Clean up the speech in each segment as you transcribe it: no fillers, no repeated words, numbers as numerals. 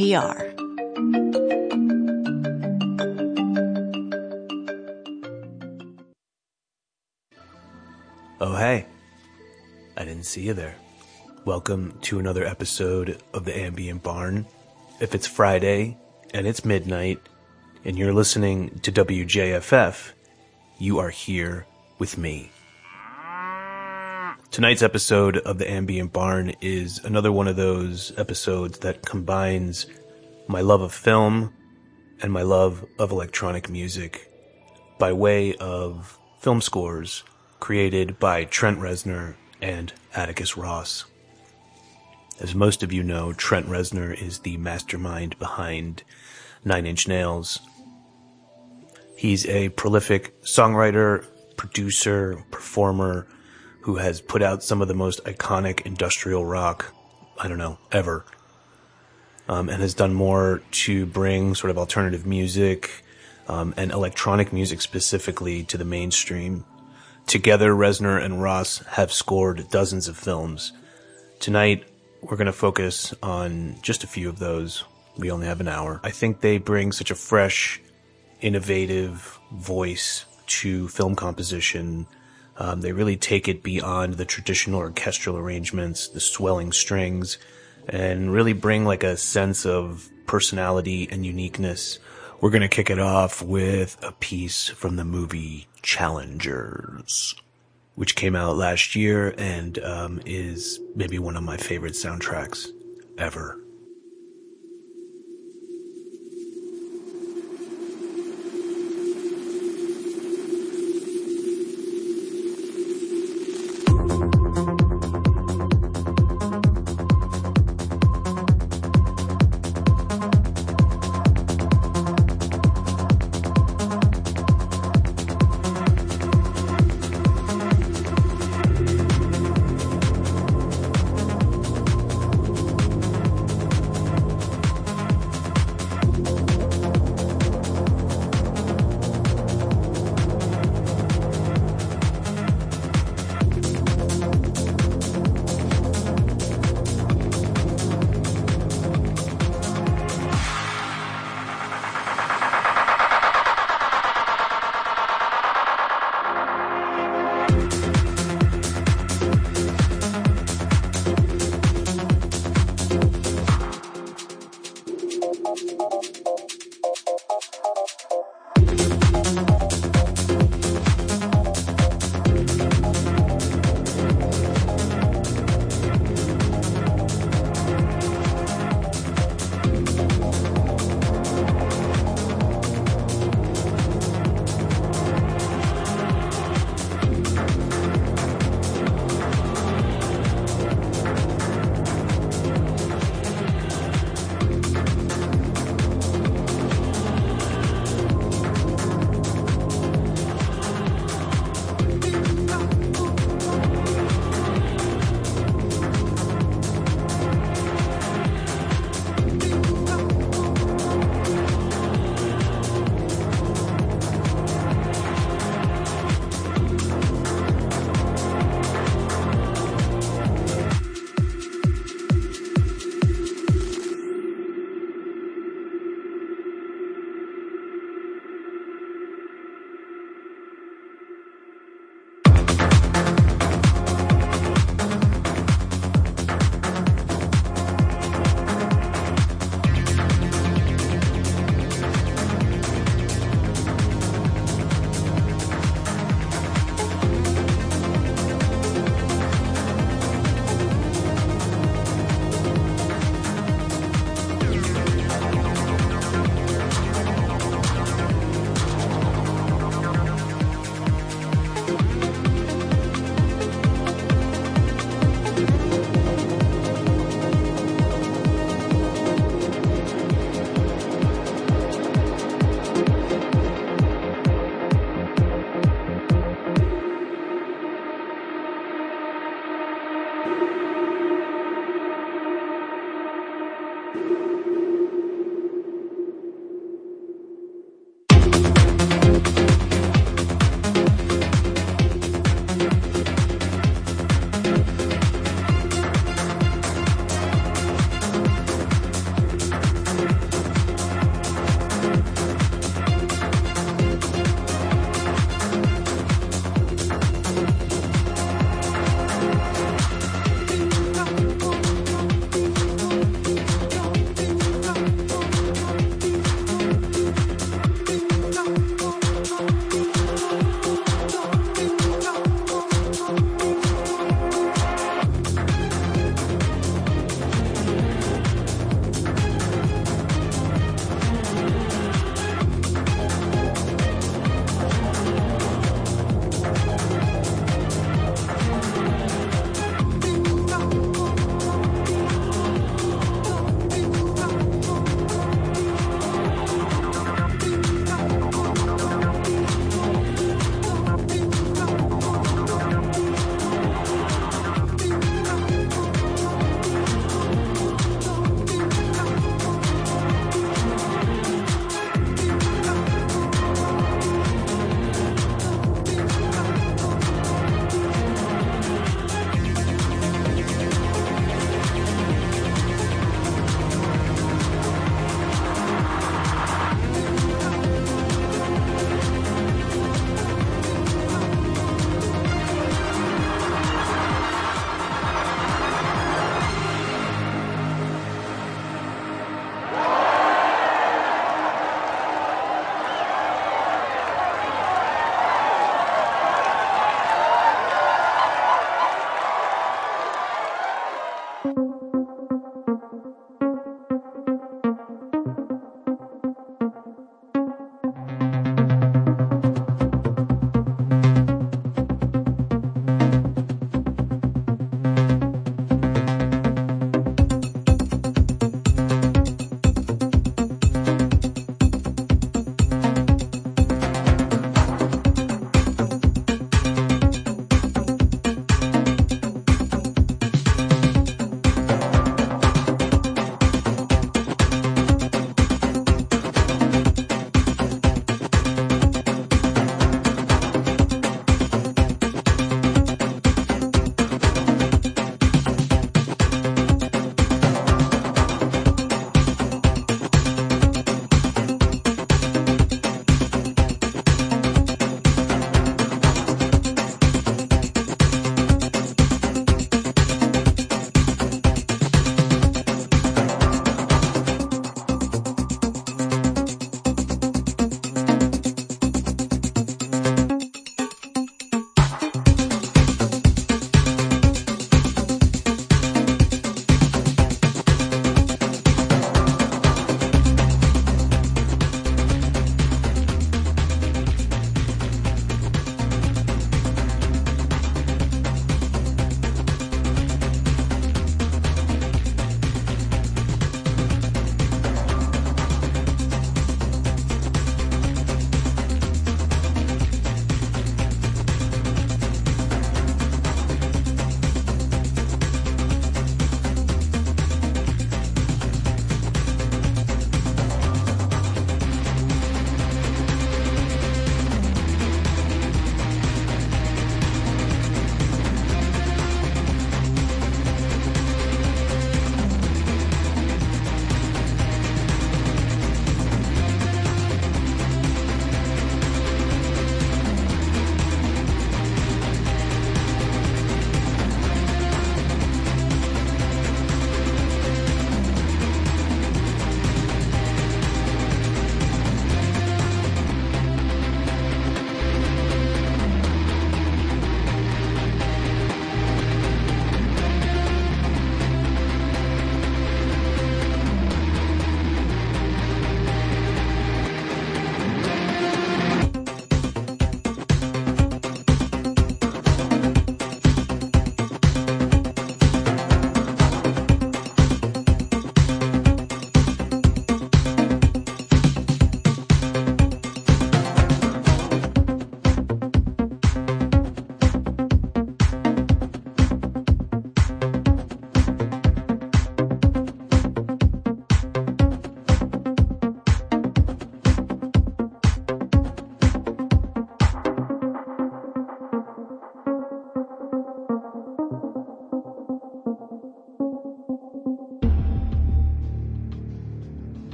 NPR. Oh, hey. I didn't see you there. Welcome to another episode of the Ambient Barn. If it's Friday and it's midnight and you're listening to WJFF, you are here with me. Tonight's episode of the Ambient Barn is another one of those episodes that combines my love of film and my love of electronic music by way of film scores created by Trent Reznor and Atticus Ross. As most of you know, Trent Reznor is the mastermind behind Nine Inch Nails. He's a prolific songwriter, producer, performer who has put out some of the most iconic industrial rock, ever. And has done more to bring sort of alternative music and electronic music specifically to the mainstream. Together, Reznor and Ross have scored dozens of films. Tonight, we're going to focus on just a few of those. We only have an hour. I think they bring such a fresh, innovative voice to film composition. They really take it beyond the traditional orchestral arrangements, the swelling strings, and really bring like a sense of personality and uniqueness. We're going to kick it off with a piece from the movie Challengers, which came out last year and is maybe one of my favorite soundtracks ever.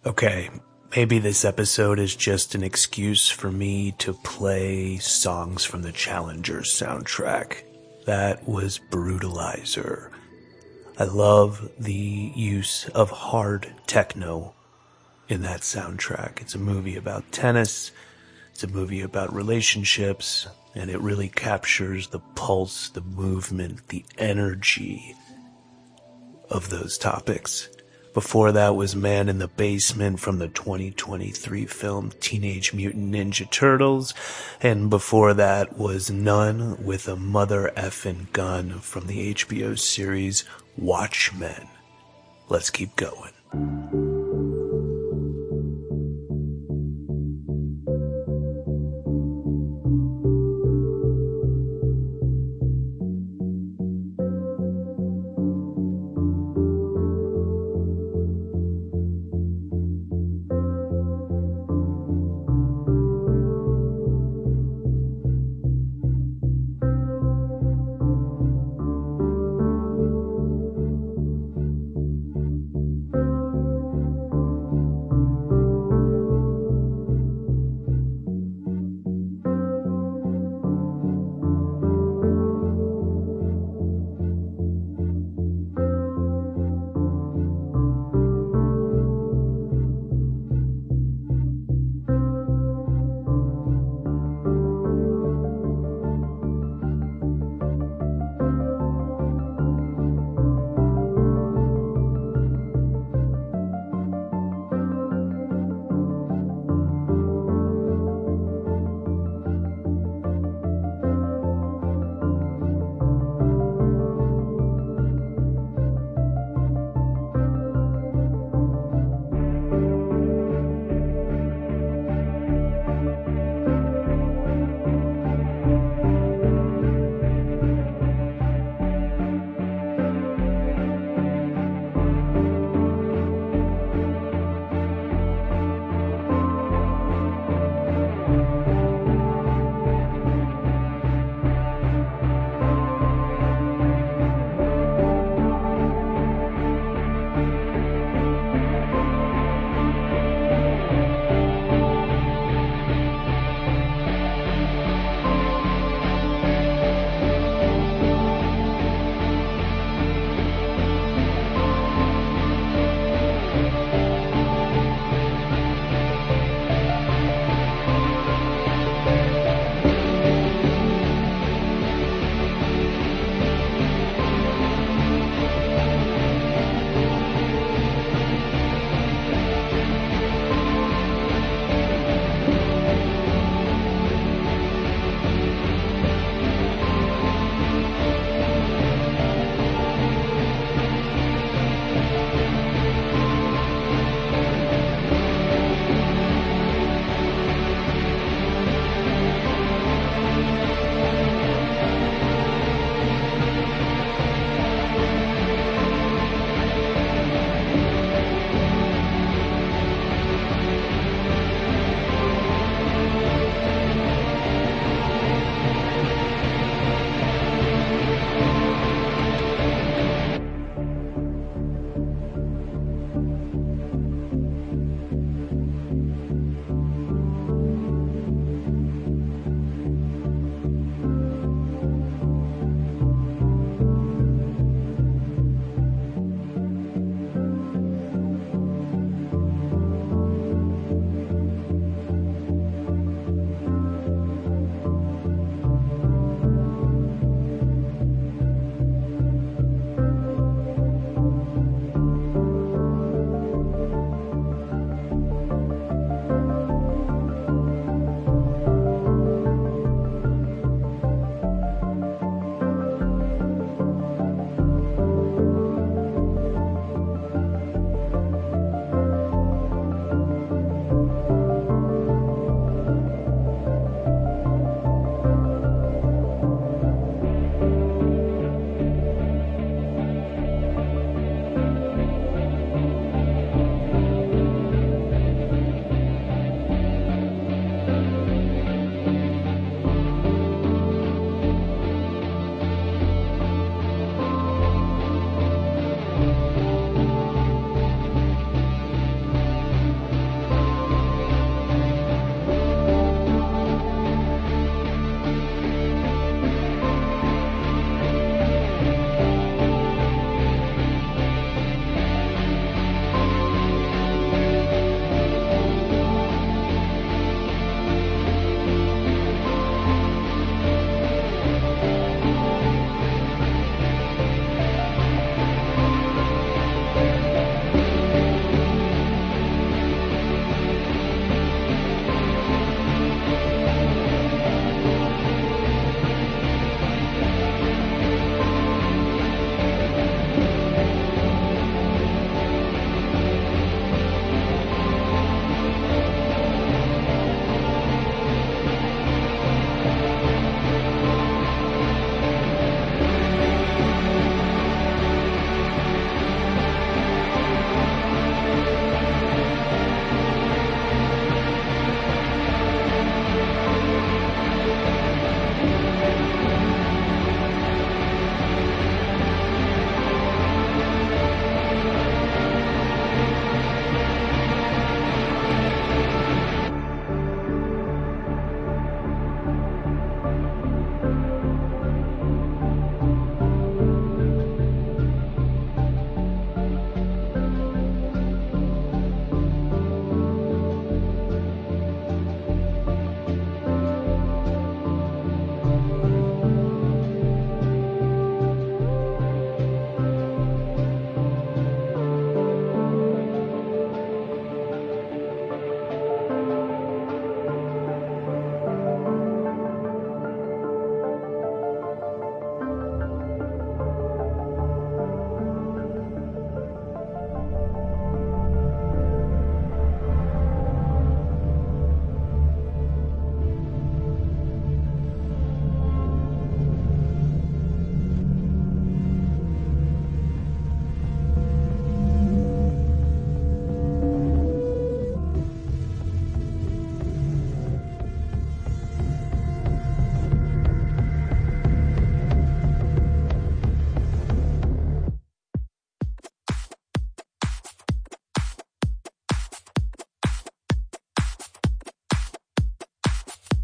Okay, maybe this episode is just an excuse for me to play songs from the Challengers soundtrack. That was Brutalizer. I love the use of hard techno in that soundtrack. It's a movie about tennis, it's a movie about relationships, and it really captures the pulse, the movement, the energy of those topics. Before that was Man in the Basement from the 2023 film Teenage Mutant Ninja Turtles. And before that was None with a Mother Effin' Gun from the HBO series Watchmen. Let's keep going.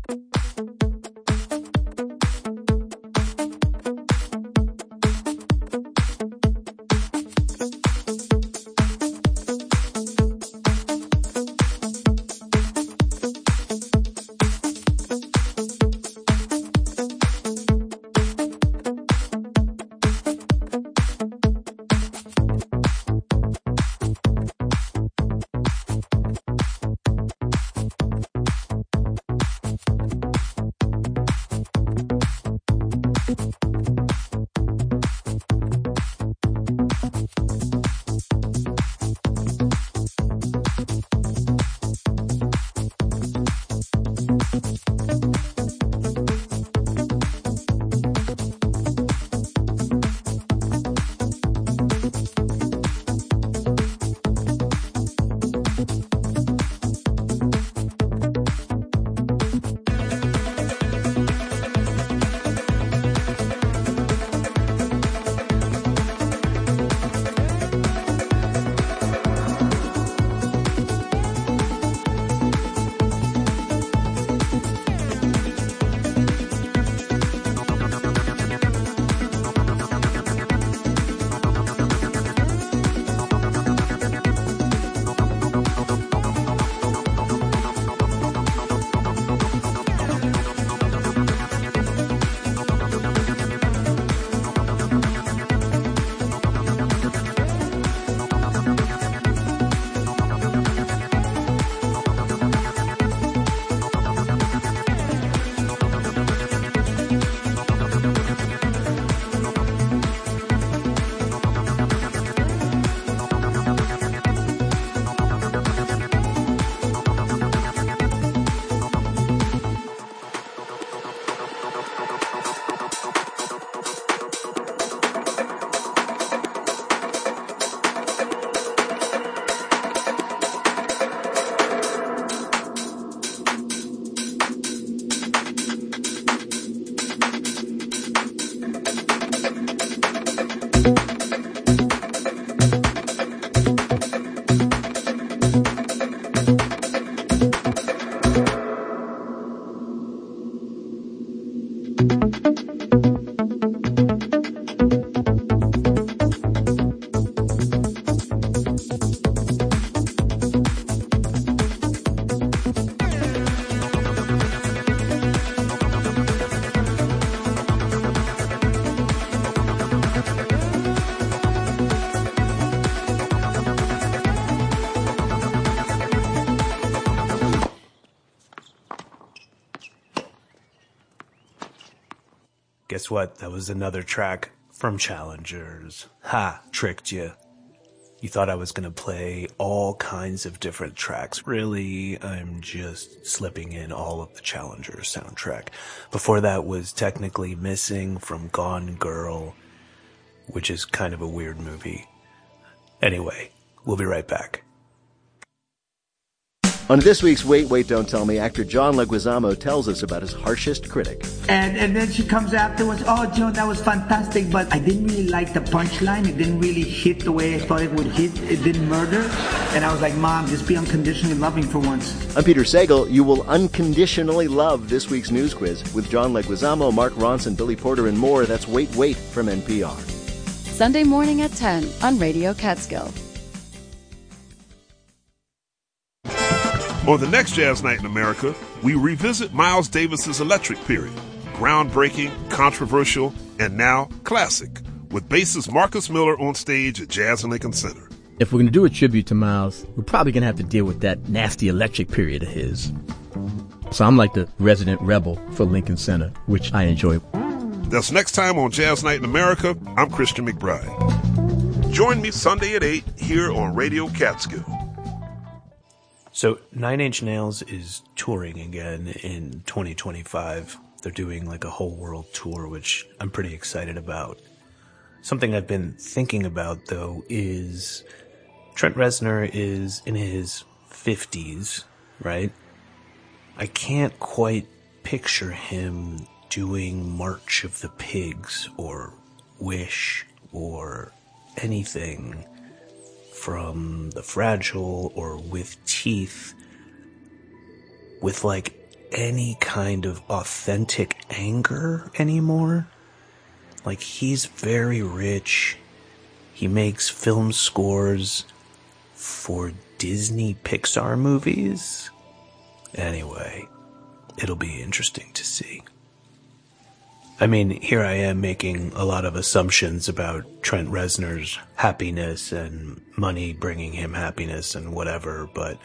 Guess what? That was another track from Challengers. Ha! Tricked you. You thought I was gonna play all kinds of different tracks. Really, I'm just slipping in all of the Challengers soundtrack. Before that was Technically Missing from Gone Girl, which is kind of a weird movie. Anyway, we'll be right back. On this week's Wait, Wait, Don't Tell Me, actor John Leguizamo tells us about his harshest critic. And then she comes afterwards, oh, John, that was fantastic, but I didn't really like the punchline. It didn't really hit the way I thought it would hit. It didn't murder. And I was like, Mom, just be unconditionally loving for once. I'm Peter Sagal. You will unconditionally love this week's news quiz with John Leguizamo, Mark Ronson, Billy Porter, and more. That's Wait, Wait from NPR. Sunday morning at 10 on Radio Catskill. On the next Jazz Night in America, we revisit Miles Davis's Electric Period. Groundbreaking, controversial, and now classic, with bassist Marcus Miller on stage at Jazz and Lincoln Center. If we're going to do a tribute to Miles, we're probably going to have to deal with that nasty electric period of his. So I'm like the resident rebel for Lincoln Center, which I enjoy. That's next time on Jazz Night in America. I'm Christian McBride. Join me Sunday at 8 here on Radio Catskill. So Nine Inch Nails is touring again in 2025. They're doing like a whole world tour, which I'm pretty excited about. Something I've been thinking about, though, is Trent Reznor is in his 50s, right? I can't quite picture him doing March of the Pigs or Wish or anything from The Fragile or With Teeth with like any kind of authentic anger anymore. Like, he's very rich. He makes film scores for Disney Pixar movies. Anyway, it'll be interesting to see. I mean, here I am making a lot of assumptions about Trent Reznor's happiness and money bringing him happiness and whatever, but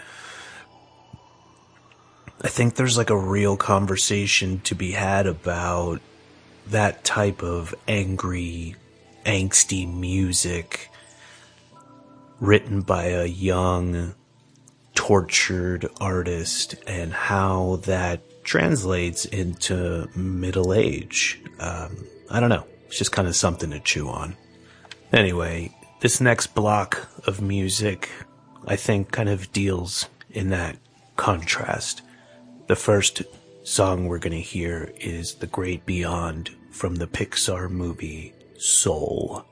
I think there's like a real conversation to be had about that type of angry, angsty music written by a young, tortured artist and how that translates into middle age. I don't know. It's just kind of something to chew on. Anyway, this next block of music, I think, kind of deals in that contrast. The first song we're going to hear is The Great Beyond from the Pixar movie Soul.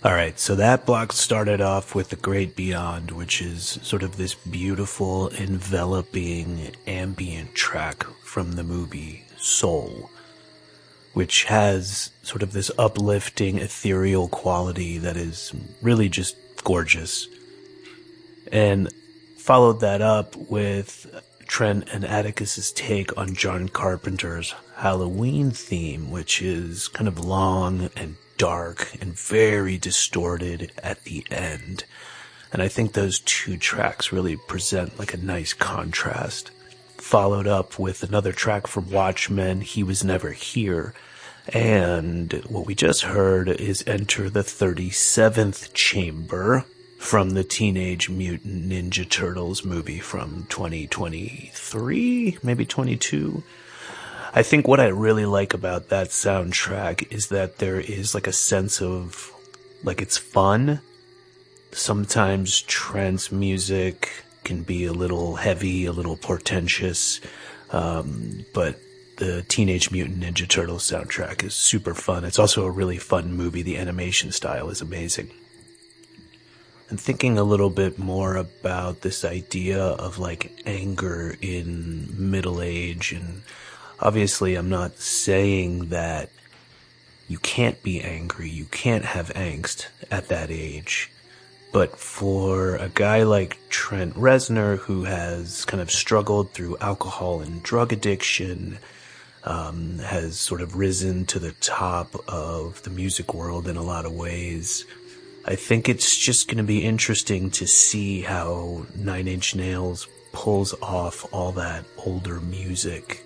All right, so that block started off with The Great Beyond, which is sort of this beautiful, enveloping ambient track from the movie Soul, which has sort of this uplifting, ethereal quality that is really just gorgeous. And followed that up with Trent and Atticus's take on John Carpenter's Halloween theme, which is kind of long and dark and very distorted at the end. And I think those two tracks really present like a nice contrast. Followed up with another track from Watchmen, He Was Never Here. And what we just heard is Enter the 37th Chamber from the Teenage Mutant Ninja Turtles movie from 2023, maybe 22. I think what I really like about that soundtrack is that there is like a sense of, like, it's fun. Sometimes trance music can be a little heavy, a little portentous, but the Teenage Mutant Ninja Turtles soundtrack is super fun. It's also a really fun movie. The animation style is amazing. And thinking a little bit more about this idea of like anger in middle age, and obviously I'm not saying that you can't be angry, you can't have angst at that age. But for a guy like Trent Reznor, who has kind of struggled through alcohol and drug addiction, has sort of risen to the top of the music world in a lot of ways, I think it's just going to be interesting to see how Nine Inch Nails pulls off all that older music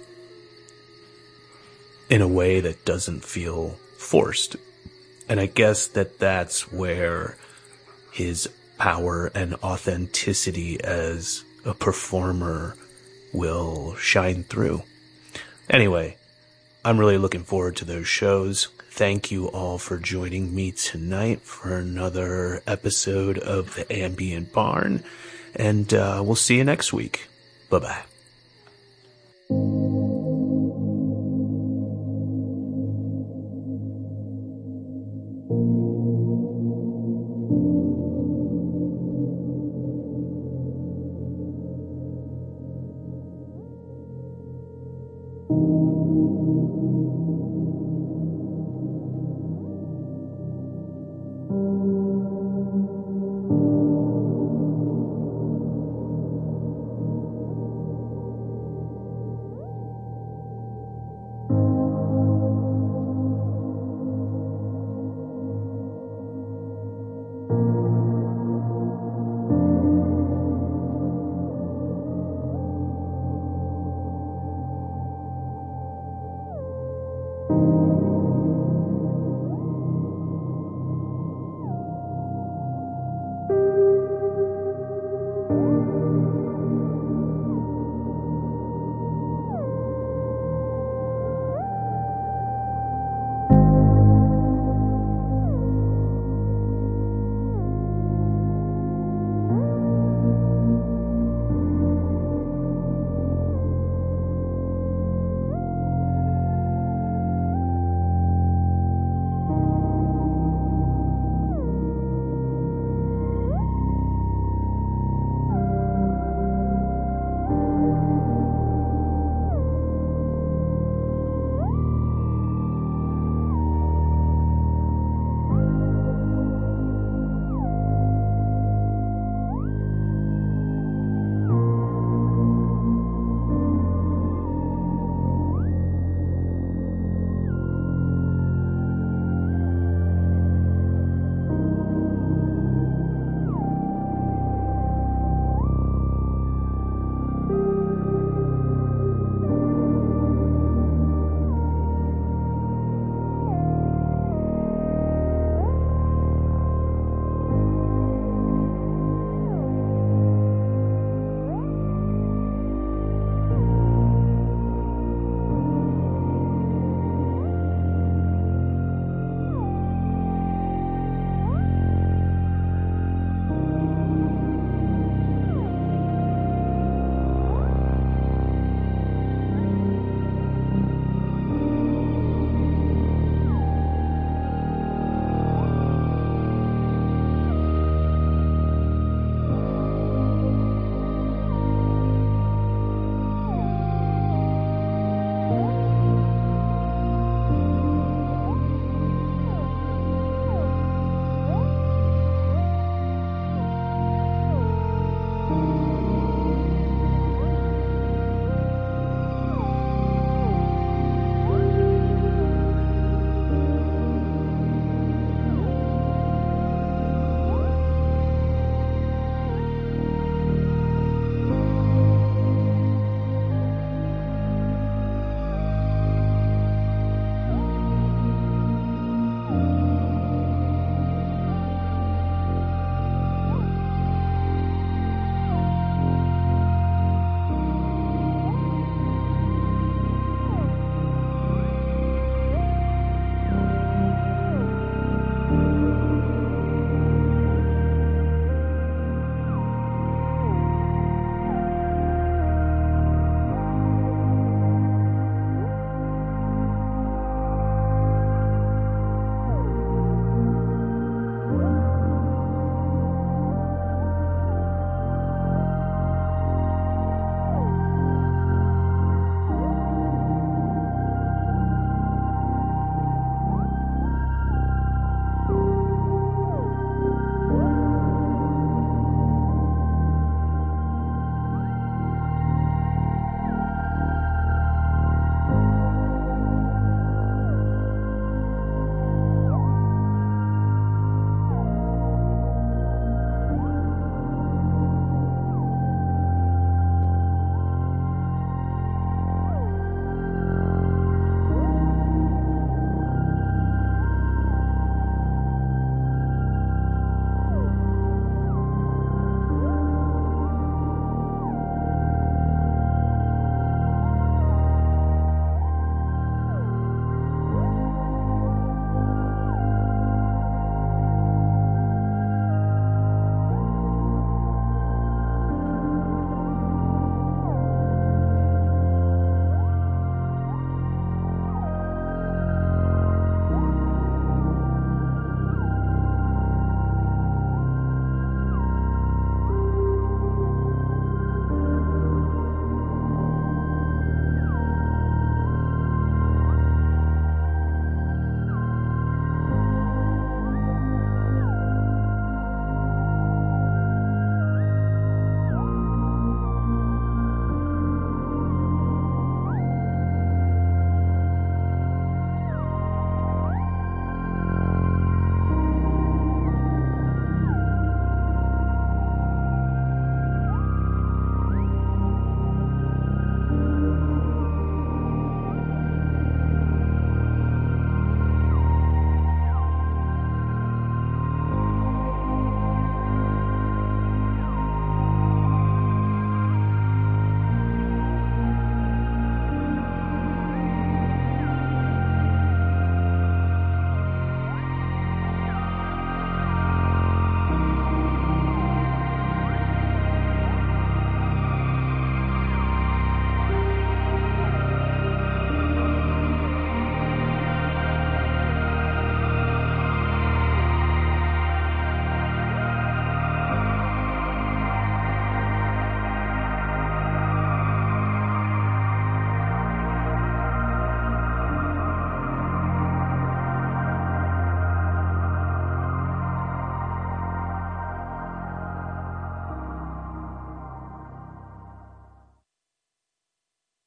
in a way that doesn't feel forced. And I guess that's where his power and authenticity as a performer will shine through. Anyway, I'm really looking forward to those shows. Thank you all for joining me tonight for another episode of The Ambient Barn, and we'll see you next week. Bye-bye.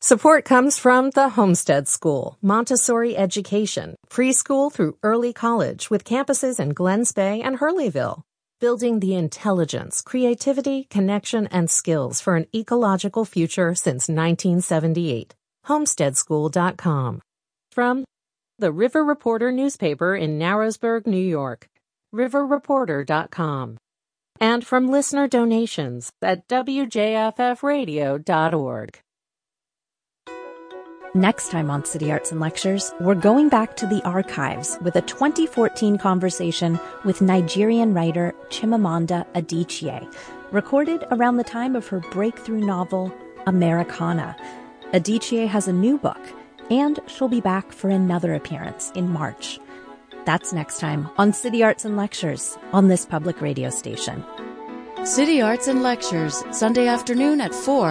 Support comes from the Homestead School, Montessori education, preschool through early college with campuses in Glens Bay and Hurleyville. Building the intelligence, creativity, connection, and skills for an ecological future since 1978. Homesteadschool.com. From the River Reporter newspaper in Narrowsburg, New York. riverreporter.com. And from listener donations at wjffradio.org. Next time on City Arts and Lectures, we're going back to the archives with a 2014 conversation with Nigerian writer Chimamanda Adichie, recorded around the time of her breakthrough novel, Americana. Adichie has a new book, and she'll be back for another appearance in March. That's next time on City Arts and Lectures on this public radio station. City Arts and Lectures, Sunday afternoon at 4